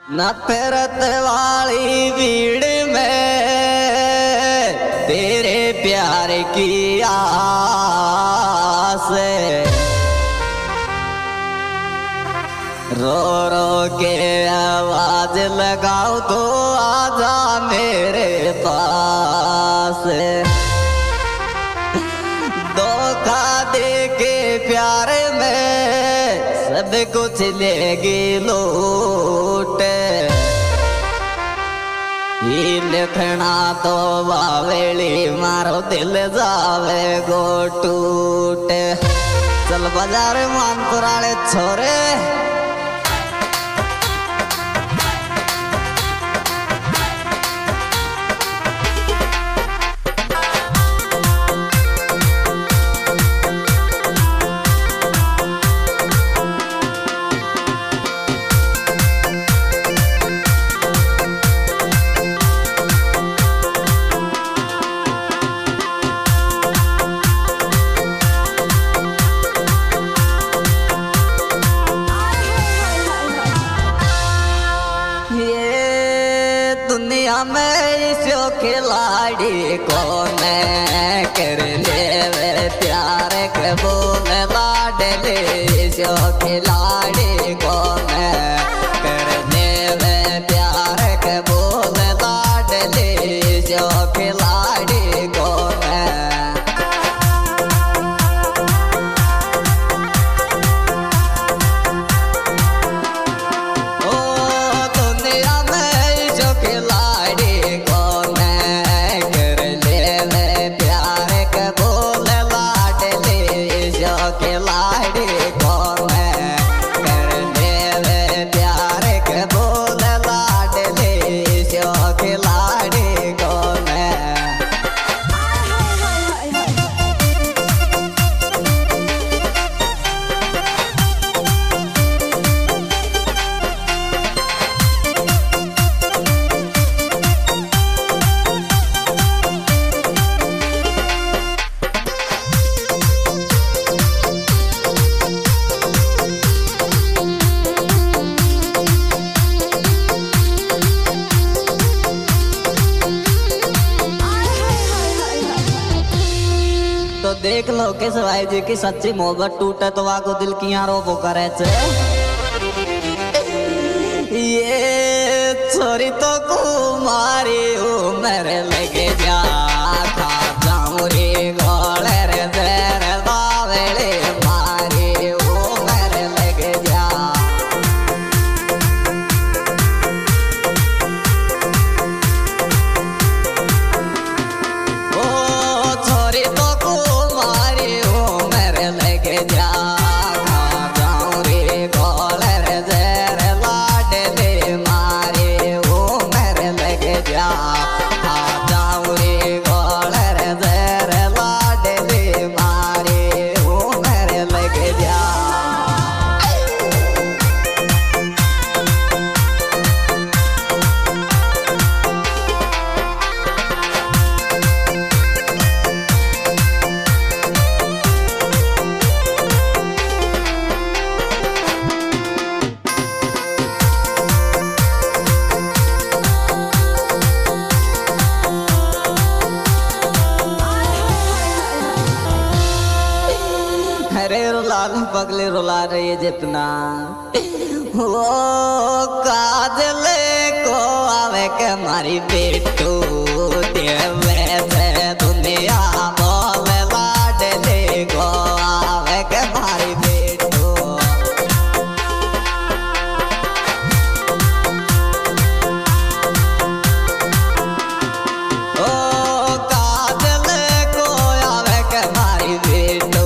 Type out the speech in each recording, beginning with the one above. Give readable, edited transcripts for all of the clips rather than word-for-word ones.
नफरत वाली भीड़ में तेरे प्यार की आस, रो रो के आवाज लगाओ तो आजा मेरे पास। धोखा दे के प्यार में सब कुछ लेगी लूट, ये लिखना तो बावेली मारो दिल जावे गो टूट। चल बाजार मानपुराले छोरे दुनिया में इसो खिलाड़ी कौन कर ले वे प्यार के बोल लाडले, इसो खिलाड़ी कौन कर ले वे प्यार के बोल लाडले, इसो खिलाड़ी कौन। तो देख लो के सवाई जी की सच्ची मोहब्बत टूटे तो वाको दिल किया रोबो करे छे। ये छोरी तो कुमारी उमर लगे जा खा जाऊं रे गोले रे जर बावले मारी उमर लगे जा। ओ छोरी तो अरे रुलाल पगले रुला रही है जितना वो काजले को आवे के मारी बेटू देवे से दुनिया बोले लाडले को आवे के मारी बेटू। ओ काजले को आवे के मारी बेटू,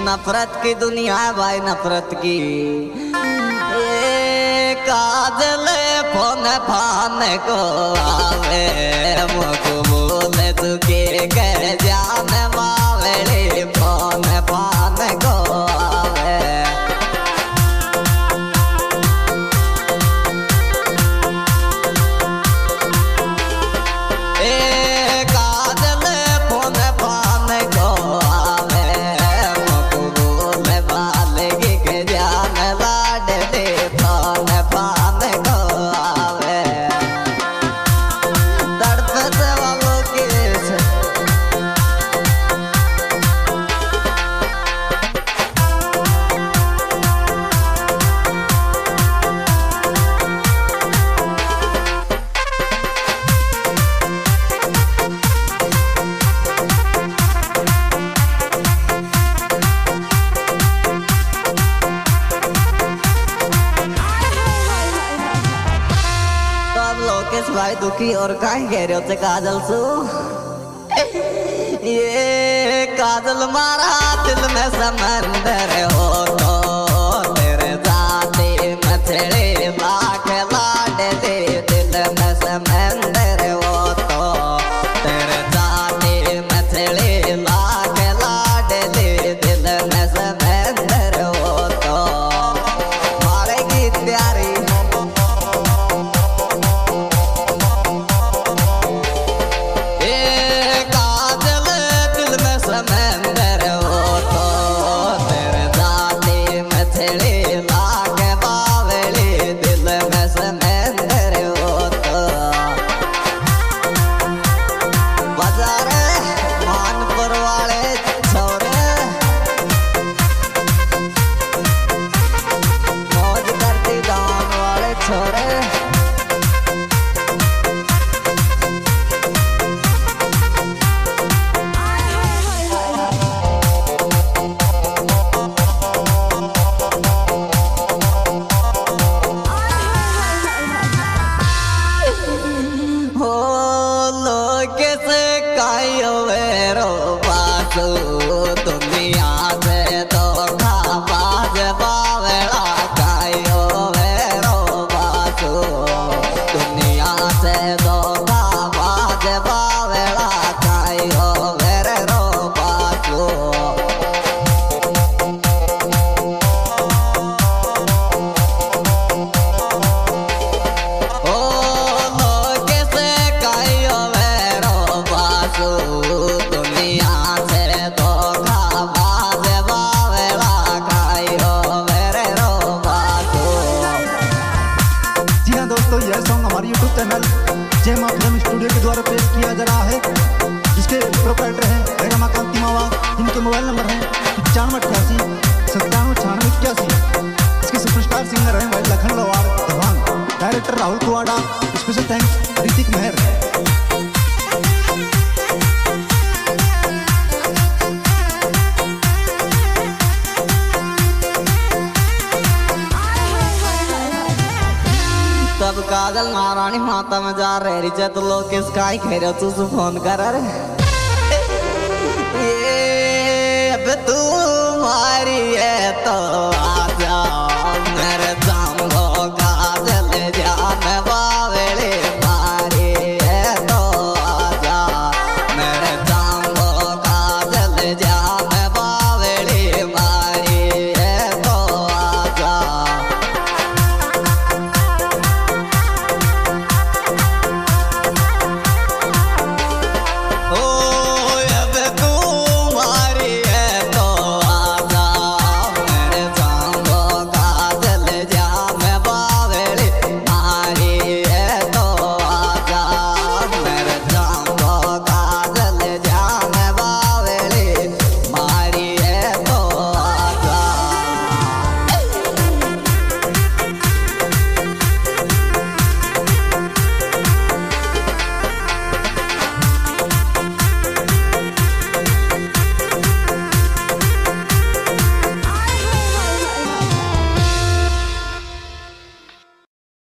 नफरत की दुनिया है भाई, नफरत की। ए काजल फोन फान को आवे, मुझको बोले तू के कह जान बावली, फोन फान को आवे। ए काजल फोन फान को आवे, मुझको बोले बालगी के जान लाडली, फोन फान को आवे। तड़पत वालों की लोकेश भाई दुखी और काहे कह रहे होते काजल सु? ये काजल मारा दिल में समंदर हो तो तेरे जाते मछली लाख लाडली, दिल में समंदर हो तो तेरे जाते मछली लाख लाडली, दिल में समंदर हो तो मारेगी प्यारी। समंदर हो तो तेरे जाते मछली लाख बावली, दिल में समंदर हो तो। बाजार मानपुर वाले छोरे मौज करती गाँव वाले छोरे। दुनिया से धोखा बाज बावला कायो वेरो बासु, दुनिया से धोखा बाज बावला कायो वेरो बासु। ओ लोके से कायो वेरो बासु, दुनिया दोस्तों यह सॉन्ग हमारे YouTube चैनल जय मां फिल्म स्टूडियो के द्वारा पेश किया जा रहा है, जिसके प्रोप्राइटर हैं रमाकांत मावा, जिनके मोबाइल नंबर हैं 9588 97 96 81। इसके सुपरस्टार सिंगर हैं भाई Lakhan Lawar Dawang, director Rahul Kuwada, special thanks Ritik Mehar. तब काजल महारानी माता में जा रही तो लोग किस काई कह रहे तू फोन कर रे। ये अब तू मारी है तो